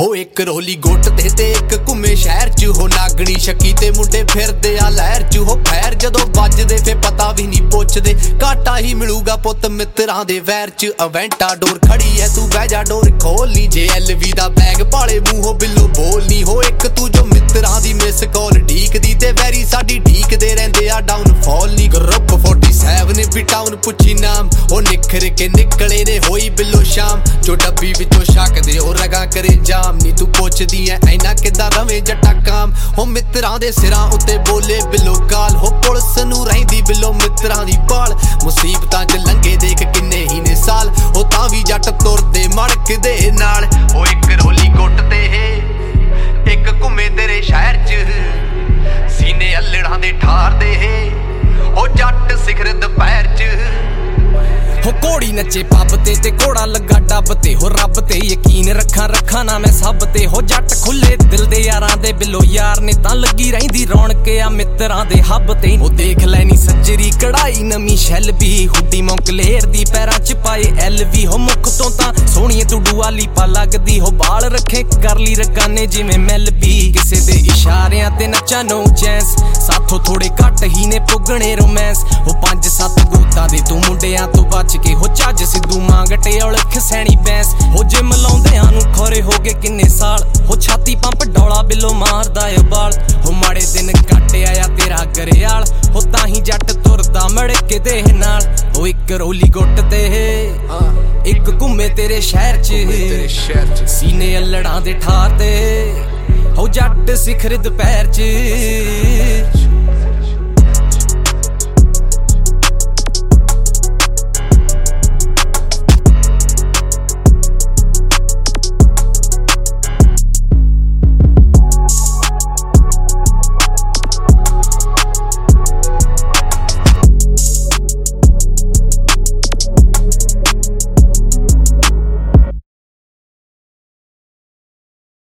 ਹੋ ਇੱਕ ਰੋਲੀ ਗੁੱਟ ਤੇ ਇੱਕ ਘੁੰਮੇ ਸ਼ਹਿਰ ਚ ਹੋ ਨਾਗਣੀ ਸ਼ੱਕੀ ਤੇ ਮੁੰਡੇ ਫਿਰਦੇ ਆ ਲਹਿਰ ਚ ਹੋ ਫੈਰ ਜਦੋਂ ਵੱਜਦੇ ਫੇ ਪਤਾ ਵੀ ਨਹੀਂ ਪੁੱਛਦੇ ਘਾਟਾ ਹੀ ਮਿਲੂਗਾ ਪੁੱਤ ਮਿੱਤਰਾਂ ਦੇ ਵੈਰ ਚ ਅਵੈਂਟਾ ਡੋਰ ਖੜੀ ਐ ਤੂੰ ਬਹਿ ਜਾ ਡੋਰ ਖੋਲੀ ਜੇ LV ਦਾ ਬੈਗ ਪਾਲੇ ਮੂੰਹੋਂ ਬਿੱਲੋ ਬੋਲਨੀ ਹੋ ਇੱਕ ਤੂੰ ਜੋ ਮਿੱਤਰਾਂ ਦੀ ਮਿਸ ਕਾਲ ਢੀਕਦੀ ਤੇ ਵੈਰੀ ਸਾਡੀ ਢੀਕਦੇ ਰਹਿੰਦੇ ਆ ਡਾਊਨਫਾਲ ਨੀ ਗਰੁੱਪ 47 ਨੇ ਵੀ ਟਾਊਨ ਪੁੱਛੀ ਨਾਮ ਉਹ ਨਿਖਰ ਕੇ ਨਿਕਲੇ ਨੇ ਹੋਈ ਬਿੱਲੋ ਸ਼ਾਮ ਜੋ ਡੱਬੀ ਵਿੱਚੋਂ ਛਕਦੇ ਉਹ ਰਗਾ ਕਰੇ ਜਾਮ ਨੀ ਤੂੰ ਪੁੱਛਦੀ ਐ ਐਨਾ ਕਿੱਦਾਂ ਰਵੇਂ ਜੱਟਾ ਕਾਮ ਹੋ ਮਿੱਤਰਾਂ ਦੇ ਸਿਰਾਂ ਉੱਤੇ ਬੋਲੇ ਬਿੱਲੋ ਕਾਲ ਹੋ ਪੁਲਿਸ ਨੂੰ ਰਹਿੰਦੀ ਬਿੱਲੋ ਮਿੱਤਰਾਂ ਦੀ ਭਾਲ ਮੁਸੀਬਤਾਂ ਚ ਲੰਘੇ ਦੇਖ ਕਿੰਨੇ ਹੀ ਨੇ ਸਾਲ ਉਹ ਤਾਂ ਵੀ ਜੱਟ ਤੁਰਦੇ ਮੜਕ ਦੇ ਨਾਲ ਉਹ ਇੱਕ ਰੋਲੀ ਗੁੱਟ ਤੇ ਇੱਕ ਘੁੰਮੇ ਤੇਰੇ ਸ਼ਹਿਰ ਚ ਸੀਨੇ ਅੱਲੜਾਂ ਦੇ ਠਾਰਦੇ ਉਹ ਜੱਟ ਸਿਖਰ ਦੁਪਹਿਰ ਚ ਹੋ ਘੋੜੀ ਨੱਚੇ ਪੱਬ ਤੇ ਘੋੜਾ ਲੱਗਾ ਡੱਬ ਤੇ ਹੋ ਰੱਬ ਤੇ ਯਕੀਨ ਰੱਖਾਂ ਨਾ ਮੈਂ ਸਭ ਤੇ ਹੋ ਜੱਟ ਖੁੱਲੇ ਦਿਲ ਦੇ ਯਾਰਾਂ ਦੇ ਬਿੱਲੋ ਯਾਰ ਨੇ ਤਾਂ ਲੱਗੀ ਰਹਿੰਦੀ ਰੌਣਕ ਆ ਮਿੱਤਰਾਂ ਦੇ ਹੱਬ ਤੇ ਉਹ ਦੇਖ ਲੈਣੀ ਸੱਜਰੀ ਕਢਾਈ ਨਵੀਂ ਸ਼ੈਲ ਵੀ ਹੁੱਡੀ ਮੌਂਕਲੇਰ ਦੀ ਪੈਰਾਂ ਚ ਪਾਏ LV ਹੋ ਮੁੱਖ ਤੋਂ ਤਾਂ ਸੋਹਣੀਏ ਤੂੰ ਡੂਆਲੀ ਪਾ ਲੱਗਦੀ ਹੋ ਬਾਲ ਰੱਖੇ ਕਰ ਲਈ ਰਕਾਨੇ ਜਿਵੇਂ ਮੈਲ ਵੀ ਕਿਸੇ ਦੇ ਇਸ਼ਾਰਿਆਂ ਤੇ ਨੱਚਾਂ ਨੋ ਚੈਂਸ ਸਾਥੋਂ ਥੋੜੇ ਘੱਟ ਹੀ ਨੇ ਪੁੱਗਣੇ ਰੋਮਾਂਸ ਉਹ 5-7 ਗੋਤਾਂ ਦੇ ਤੂੰ ਮੁੰਡਿਆਂ ਤੋਂ ਬਚ ਕੇ ਹੋ ਚੱਜ ਸਿੱਧੂ ਮੰਗਟੇ ਔਲਖ ਸੈਣੀ ਬੈਂਸ ਹੋ ਜਿਮ ਲਾਉਂਦਿਆਂ ਨੂੰ ਖੋਰੇ ਹੋ ਗਏ ਕਿੰਨੇ ਸਾਲ ਹੋ ਛਾਤੀ ਪੰਪ ਡੌਲਾ ਬਿੱਲੋ ਮਾਰਦਾ ਏ ਬਾਲ ਹੋ ਮਾੜੇ ਦਿਨ ਕੱਟ ਆਇਆ ਤੇਰਾ ਗਰੇਆਲ ਹੋ ਤਾਂ ਹੀ ਜੱਟ ਤੁਰਦਾ ਮੜਕੇ ਦੇ ਨਾਲ ਉਹ ਇੱਕ ਰੋਲੀ ਗੁੱਟ ਤੇ ਇੱਕ ਘੁੰਮੇ ਤੇਰੇ ਸ਼ਹਿਰ ਚ ਸੀਨੇ ਅੱਲੜਾਂ ਦੇ ਠਾਰ ਤੇ ਹੋ ਜੱਟ ਸਿਖਰ ਦੁਪਹਿਰ ਚ